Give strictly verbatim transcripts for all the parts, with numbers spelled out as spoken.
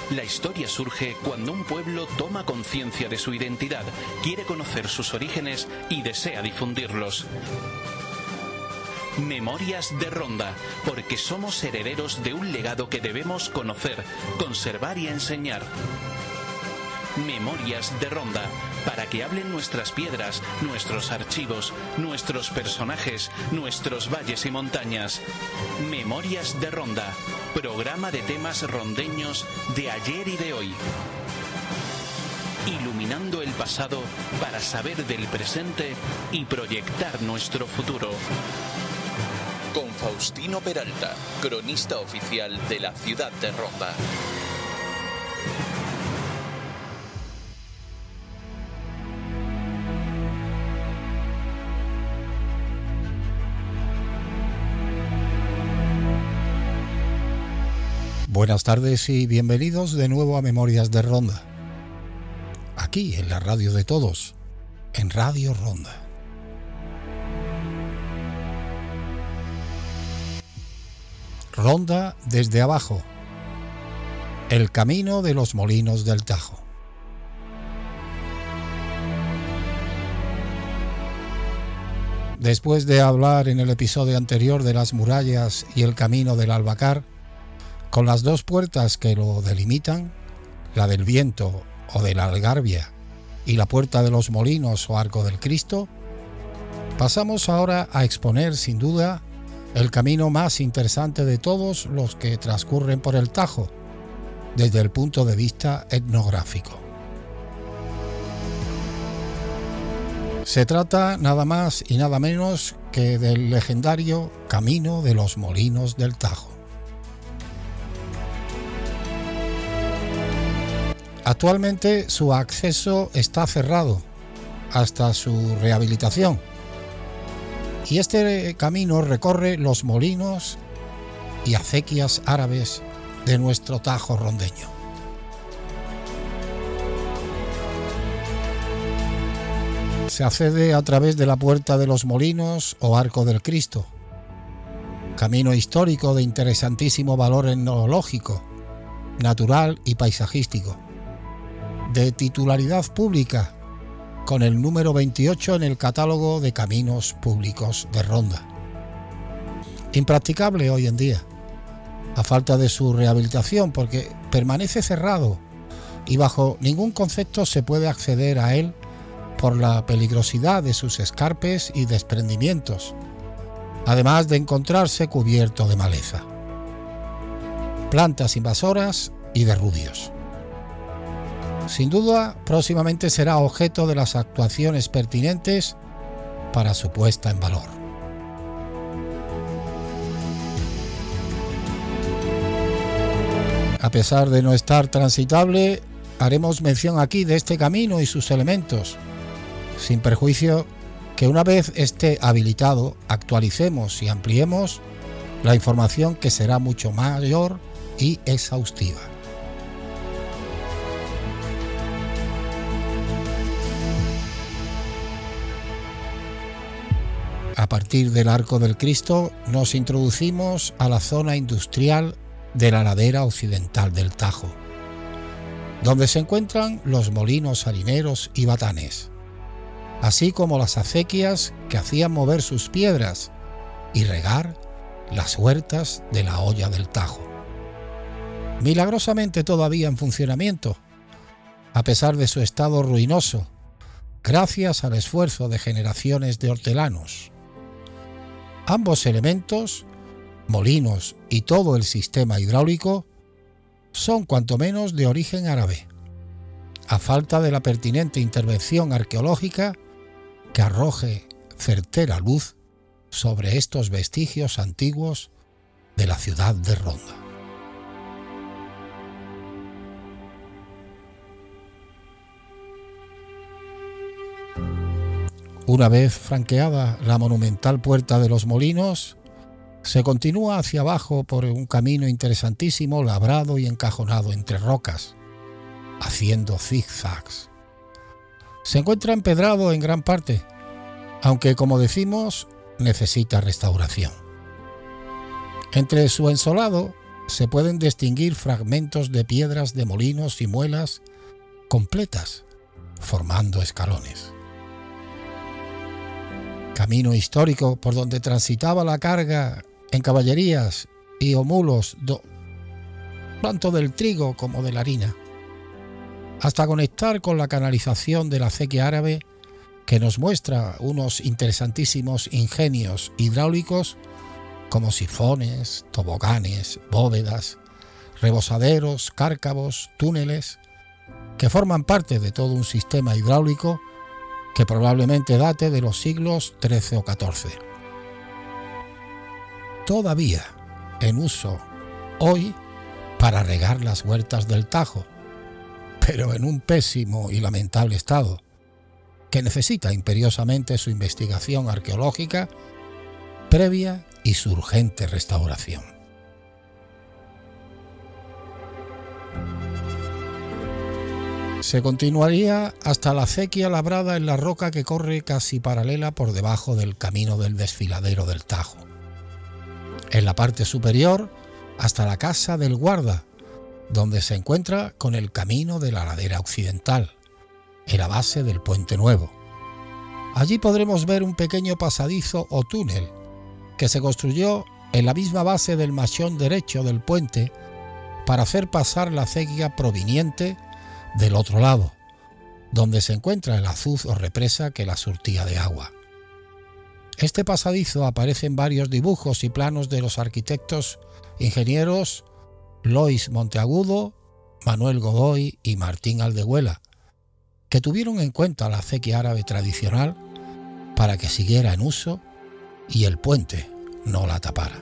La historia surge cuando un pueblo toma conciencia de su identidad, quiere conocer sus orígenes y desea difundirlos. Memorias de Ronda, porque somos herederos de un legado que debemos conocer, conservar y enseñar. Memorias de Ronda, para que hablen nuestras piedras, nuestros archivos, nuestros personajes, nuestros valles y montañas. Memorias de Ronda, programa de temas rondeños de ayer y de hoy. Iluminando el pasado para saber del presente y proyectar nuestro futuro. Con Faustino Peralta, cronista oficial de la ciudad de Ronda. Buenas tardes y bienvenidos de nuevo a Memorias de Ronda. Aquí en la radio de todos, en Radio Ronda. Ronda desde abajo. El camino de los molinos del Tajo. Después de hablar en el episodio anterior de las murallas y el camino del Albacar, con las dos puertas que lo delimitan, la del Viento o de la Algarbia y la puerta de los Molinos o Arco del Cristo, pasamos ahora a exponer sin duda el camino más interesante de todos los que transcurren por el Tajo, desde el punto de vista etnográfico. Se trata nada más y nada menos que del legendario Camino de los Molinos del Tajo. Actualmente su acceso está cerrado hasta su rehabilitación y este camino recorre los molinos y acequias árabes de nuestro Tajo rondeño. Se accede a través de la Puerta de los Molinos o Arco del Cristo, camino histórico de interesantísimo valor etnológico, natural y paisajístico, de titularidad pública, con el número veintiocho en el catálogo de caminos públicos de Ronda. Impracticable hoy en día, a falta de su rehabilitación, porque permanece cerrado y bajo ningún concepto se puede acceder a él por la peligrosidad de sus escarpes y desprendimientos, además de encontrarse cubierto de maleza, plantas invasoras y derrubios. Sin duda, próximamente será objeto de las actuaciones pertinentes para su puesta en valor. A pesar de no estar transitable, haremos mención aquí de este camino y sus elementos, sin perjuicio que una vez esté habilitado, actualicemos y ampliemos la información, que será mucho mayor y exhaustiva. A partir del Arco del Cristo nos introducimos a la zona industrial de la ladera occidental del Tajo, donde se encuentran los molinos harineros y batanes, así como las acequias que hacían mover sus piedras y regar las huertas de la Hoya del Tajo, milagrosamente todavía en funcionamiento, a pesar de su estado ruinoso, gracias al esfuerzo de generaciones de hortelanos. Ambos elementos, molinos y todo el sistema hidráulico, son cuanto menos de origen árabe, a falta de la pertinente intervención arqueológica que arroje certera luz sobre estos vestigios antiguos de la ciudad de Ronda. Una vez franqueada la monumental Puerta de los Molinos, se continúa hacia abajo por un camino interesantísimo labrado y encajonado entre rocas, haciendo zigzags. Se encuentra empedrado en gran parte, aunque, como decimos, necesita restauración. Entre su ensolado se pueden distinguir fragmentos de piedras de molinos y muelas completas, formando escalones. Camino histórico por donde transitaba la carga en caballerías y o mulos, do, tanto del trigo como de la harina, hasta conectar con la canalización de la acequia árabe, que nos muestra unos interesantísimos ingenios hidráulicos como sifones, toboganes, bóvedas, rebosaderos, cárcavos, túneles, que forman parte de todo un sistema hidráulico que probablemente date de los siglos trece o catorce. Todavía en uso hoy para regar las huertas del Tajo, pero en un pésimo y lamentable estado, que necesita imperiosamente su investigación arqueológica previa y su urgente restauración. Se continuaría hasta la acequia labrada en la roca que corre casi paralela por debajo del camino del desfiladero del Tajo. En la parte superior, hasta la casa del guarda, donde se encuentra con el camino de la ladera occidental, en la base del Puente Nuevo. Allí podremos ver un pequeño pasadizo o túnel que se construyó en la misma base del machón derecho del puente para hacer pasar la acequia proveniente del otro lado, donde se encuentra el azud o represa que la surtía de agua. Este pasadizo aparece en varios dibujos y planos de los arquitectos ingenieros Lois Monteagudo, Manuel Godoy y Martín Aldehuela, que tuvieron en cuenta la acequia árabe tradicional para que siguiera en uso y el puente no la tapara.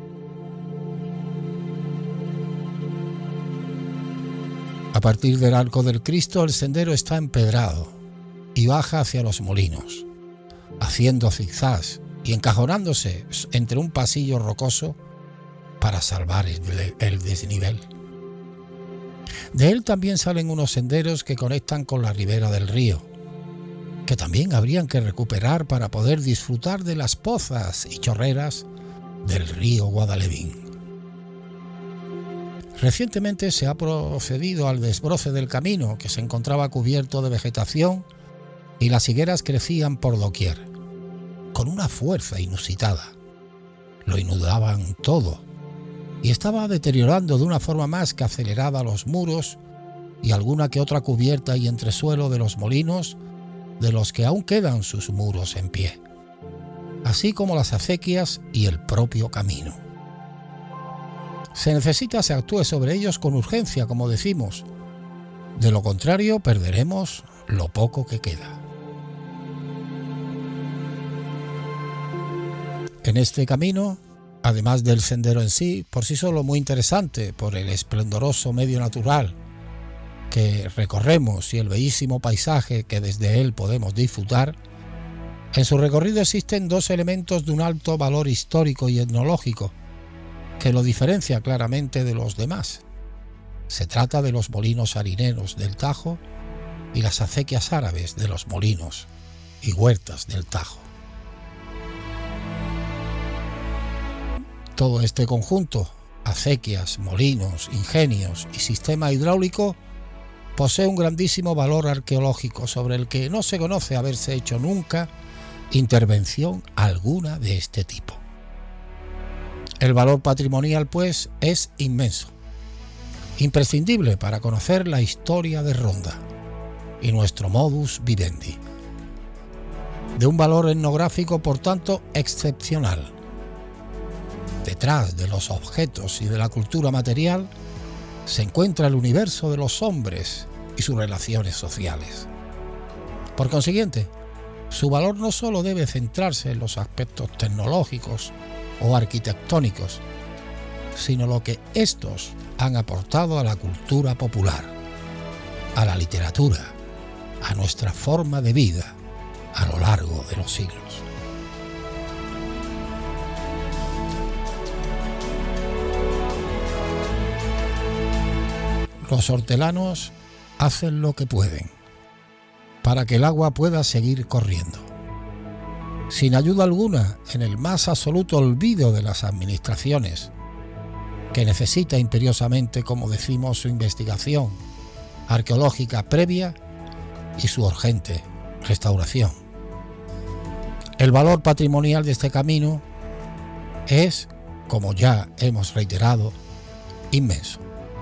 A partir del Arco del Cristo el sendero está empedrado y baja hacia los molinos, haciendo zigzags y encajonándose entre un pasillo rocoso para salvar el, el desnivel. De él también salen unos senderos que conectan con la ribera del río, que también habrían que recuperar para poder disfrutar de las pozas y chorreras del río Guadalevín. Recientemente se ha procedido al desbroce del camino, que se encontraba cubierto de vegetación y las higueras crecían por doquier, con una fuerza inusitada. Lo inundaban todo y estaba deteriorando de una forma más que acelerada los muros y alguna que otra cubierta y entresuelo de los molinos, de los que aún quedan sus muros en pie, así como las acequias y el propio camino. Se necesita se actúe sobre ellos con urgencia, como decimos. De lo contrario, perderemos lo poco que queda. En este camino, además del sendero en sí, por sí solo muy interesante por el esplendoroso medio natural que recorremos y el bellísimo paisaje que desde él podemos disfrutar, en su recorrido existen dos elementos de un alto valor histórico y etnológico que lo diferencia claramente de los demás. Se trata de los molinos harineros del Tajo y las acequias árabes de los molinos y huertas del Tajo. Todo este conjunto, acequias, molinos, ingenios y sistema hidráulico, posee un grandísimo valor arqueológico sobre el que no se conoce haberse hecho nunca intervención alguna de este tipo. El valor patrimonial, pues, es inmenso, imprescindible para conocer la historia de Ronda y nuestro modus vivendi. De un valor etnográfico, por tanto, excepcional. Detrás de los objetos y de la cultura material se encuentra el universo de los hombres y sus relaciones sociales. Por consiguiente, su valor no solo debe centrarse en los aspectos tecnológicos o arquitectónicos, sino lo que estos han aportado a la cultura popular, a la literatura, a nuestra forma de vida a lo largo de los siglos. Los hortelanos hacen lo que pueden para que el agua pueda seguir corriendo. Sin ayuda alguna, en el más absoluto olvido de las administraciones, que necesita imperiosamente, como decimos, su investigación arqueológica previa y su urgente restauración. El valor patrimonial de este camino es, como ya hemos reiterado, inmenso.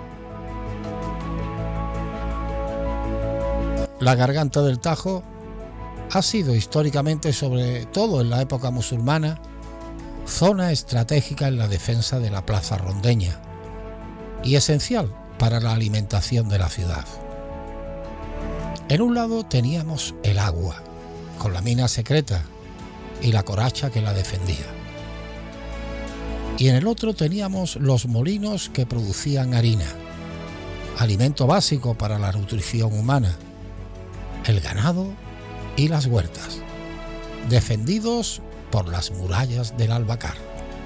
La garganta del Tajo ha sido históricamente, sobre todo en la época musulmana, zona estratégica en la defensa de la plaza rondeña y esencial para la alimentación de la ciudad. En un lado teníamos el agua, con la mina secreta y la coracha que la defendía. Y en el otro teníamos los molinos que producían harina, alimento básico para la nutrición humana, el ganado y las huertas, defendidos por las murallas del Albacar.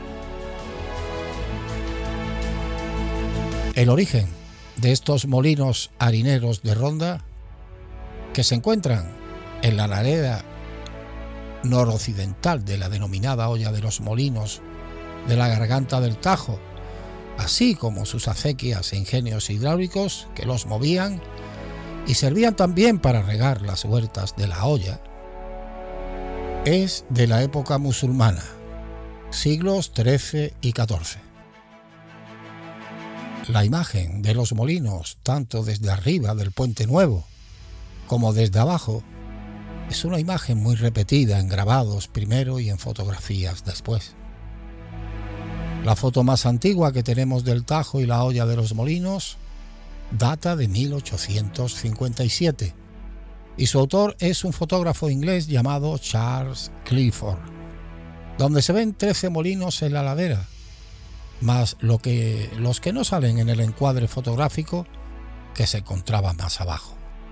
El origen de estos molinos harineros de Ronda, que se encuentran en la ladera noroccidental de la denominada Hoya de los Molinos de la Garganta del Tajo, así como sus acequias e ingenios hidráulicos que los movían y servían también para regar las huertas de la Hoya, es de la época musulmana, siglos trece y catorce. La imagen de los molinos, tanto desde arriba del Puente Nuevo como desde abajo, es una imagen muy repetida en grabados primero y en fotografías después. La foto más antigua que tenemos del Tajo y la Hoya de los Molinos data de mil ochocientos cincuenta y siete y su autor es un fotógrafo inglés llamado Charles Clifford, donde se ven trece molinos en la ladera, más lo que, los que no salen en el encuadre fotográfico que se encontraban más abajo.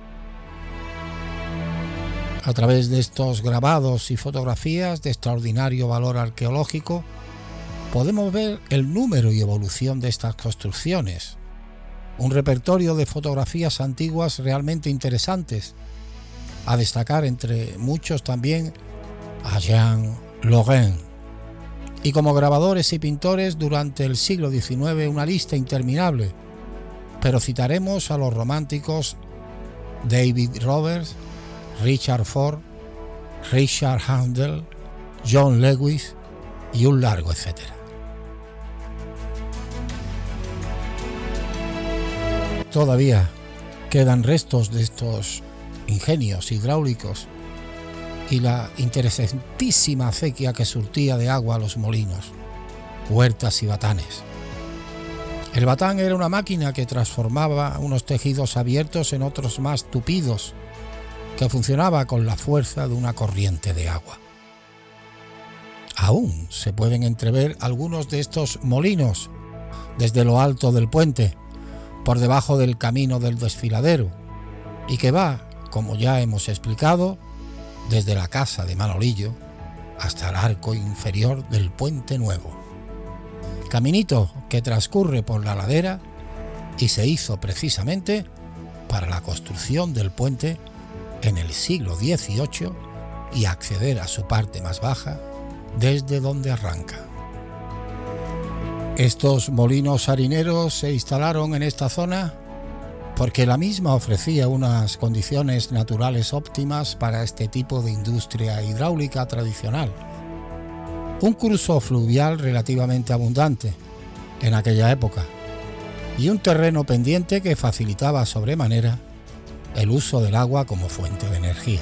A través de estos grabados y fotografías de extraordinario valor arqueológico, podemos ver el número y evolución de estas construcciones, un repertorio de fotografías antiguas realmente interesantes, a destacar entre muchos también a Jean Lorrain, y como grabadores y pintores durante el siglo diecinueve una lista interminable, pero citaremos a los románticos David Roberts, Richard Ford, Richard Handel, John Lewis y un largo etcétera. Todavía quedan restos de estos ingenios hidráulicos y la interesantísima acequia que surtía de agua a los molinos, huertas y batanes. El batán era una máquina que transformaba unos tejidos abiertos en otros más tupidos, que funcionaba con la fuerza de una corriente de agua. Aún se pueden entrever algunos de estos molinos desde lo alto del puente, por debajo del camino del desfiladero, y que va, como ya hemos explicado, desde la casa de Manolillo hasta el arco inferior del Puente Nuevo. Caminito que transcurre por la ladera y se hizo precisamente para la construcción del puente en el siglo dieciocho y acceder a su parte más baja desde donde arranca. Estos molinos harineros se instalaron en esta zona porque la misma ofrecía unas condiciones naturales óptimas para este tipo de industria hidráulica tradicional. Un curso fluvial relativamente abundante en aquella época y un terreno pendiente que facilitaba sobremanera el uso del agua como fuente de energía.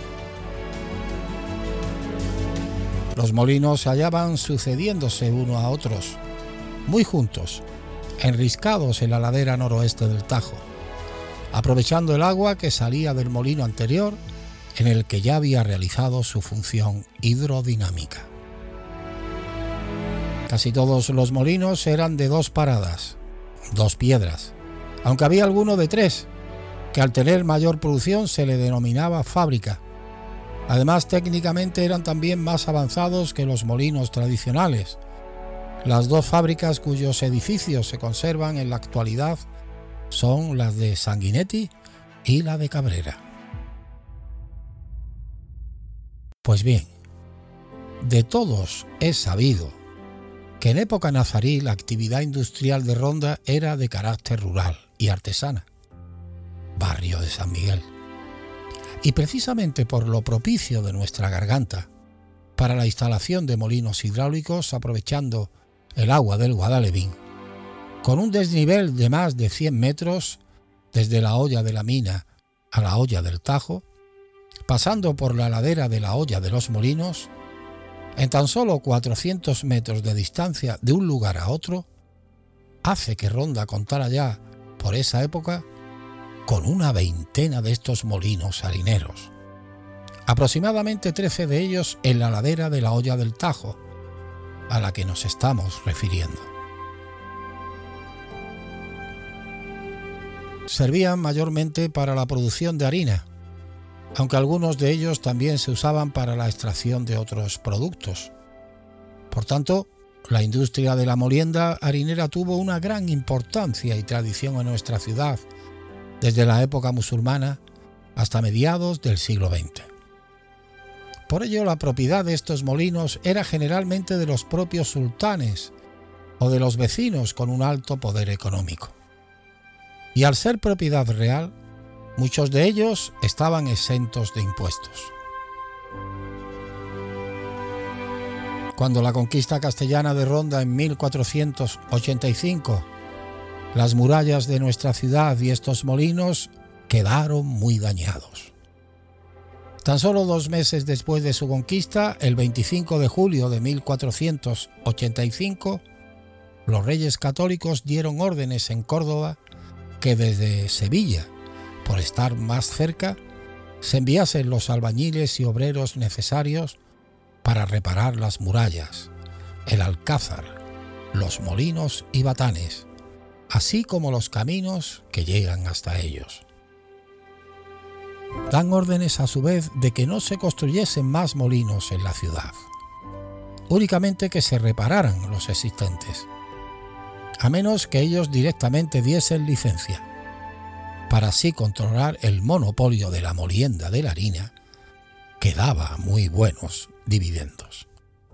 Los molinos se hallaban sucediéndose uno a otros, muy juntos, enriscados en la ladera noroeste del Tajo, aprovechando el agua que salía del molino anterior en el que ya había realizado su función hidrodinámica. Casi todos los molinos eran de dos paradas, dos piedras, aunque había alguno de tres, que al tener mayor producción se le denominaba fábrica. Además, técnicamente eran también más avanzados que los molinos tradicionales. Las dos fábricas cuyos edificios se conservan en la actualidad son las de Sanguinetti y la de Cabrera. Pues bien, de todos es sabido que en época nazarí la actividad industrial de Ronda era de carácter rural y artesana. Barrio de San Miguel. Y precisamente por lo propicio de nuestra garganta para la instalación de molinos hidráulicos aprovechando el agua del Guadalevín, con un desnivel de más de cien metros desde la hoya de la mina a la hoya del Tajo, pasando por la ladera de la hoya de los molinos, en tan solo cuatrocientos metros de distancia de un lugar a otro, hace que Ronda contara ya, por esa época, con una veintena de estos molinos harineros, aproximadamente trece de ellos en la ladera de la hoya del Tajo, a la que nos estamos refiriendo. Servían mayormente para la producción de harina, aunque algunos de ellos también se usaban para la extracción de otros productos. Por tanto, la industria de la molienda harinera tuvo una gran importancia y tradición en nuestra ciudad, desde la época musulmana hasta mediados del siglo veinte. Por ello, la propiedad de estos molinos era generalmente de los propios sultanes o de los vecinos con un alto poder económico. Y al ser propiedad real, muchos de ellos estaban exentos de impuestos. Cuando la conquista castellana de Ronda en mil cuatrocientos ochenta y cinco, las murallas de nuestra ciudad y estos molinos quedaron muy dañados. Tan solo dos meses después de su conquista, el veinticinco de julio de mil cuatrocientos ochenta y cinco, los reyes católicos dieron órdenes en Córdoba que desde Sevilla, por estar más cerca, se enviasen los albañiles y obreros necesarios para reparar las murallas, el alcázar, los molinos y batanes, así como los caminos que llegan hasta ellos. Dan órdenes a su vez de que no se construyesen más molinos en la ciudad, únicamente que se repararan los existentes, a menos que ellos directamente diesen licencia, para así controlar el monopolio de la molienda de la harina, que daba muy buenos dividendos.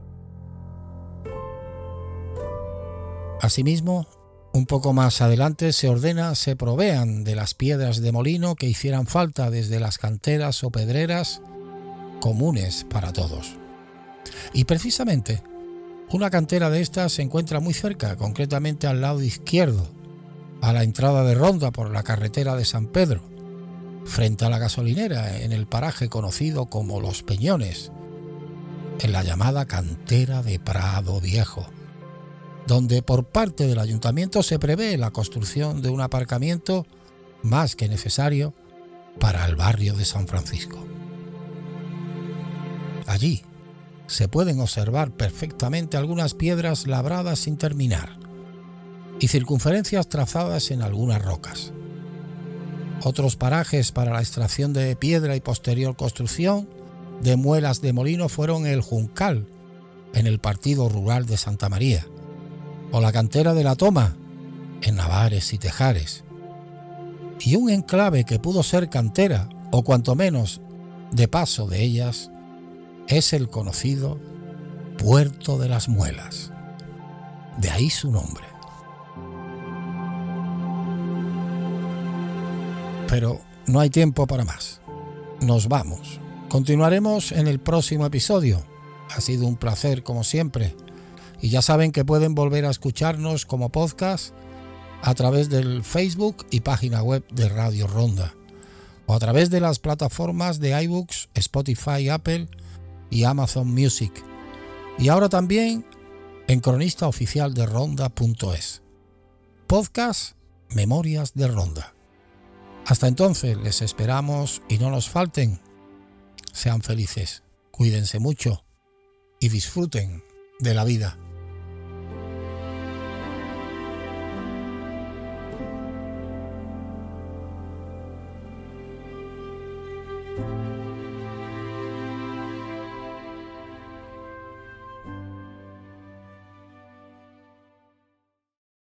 Asimismo, un poco más adelante se ordena se provean de las piedras de molino que hicieran falta desde las canteras o pedreras comunes para todos. Y precisamente, una cantera de estas se encuentra muy cerca, concretamente al lado izquierdo, a la entrada de Ronda por la carretera de San Pedro, frente a la gasolinera en el paraje conocido como Los Peñones, en la llamada cantera de Prado Viejo, donde por parte del ayuntamiento se prevé la construcción de un aparcamiento más que necesario para el barrio de San Francisco. Allí se pueden observar perfectamente algunas piedras labradas sin terminar y circunferencias trazadas en algunas rocas. Otros parajes para la extracción de piedra y posterior construcción de muelas de molino fueron el Juncal, en el partido rural de Santa María, o la cantera de la Toma, en Navares y Tejares, y un enclave que pudo ser cantera, o cuanto menos de paso de ellas, es el conocido Puerto de las Muelas. De ahí su nombre. Pero no hay tiempo para más. Nos vamos. Continuaremos en el próximo episodio. Ha sido un placer como siempre. Y ya saben que pueden volver a escucharnos como podcast a través del Facebook y página web de Radio Ronda, o a través de las plataformas de iBooks, Spotify, Apple y Amazon Music. Y ahora también en cronista oficial de ronda punto es. Podcast Memorias de Ronda. Hasta entonces les esperamos y no nos falten. Sean felices, cuídense mucho y disfruten de la vida.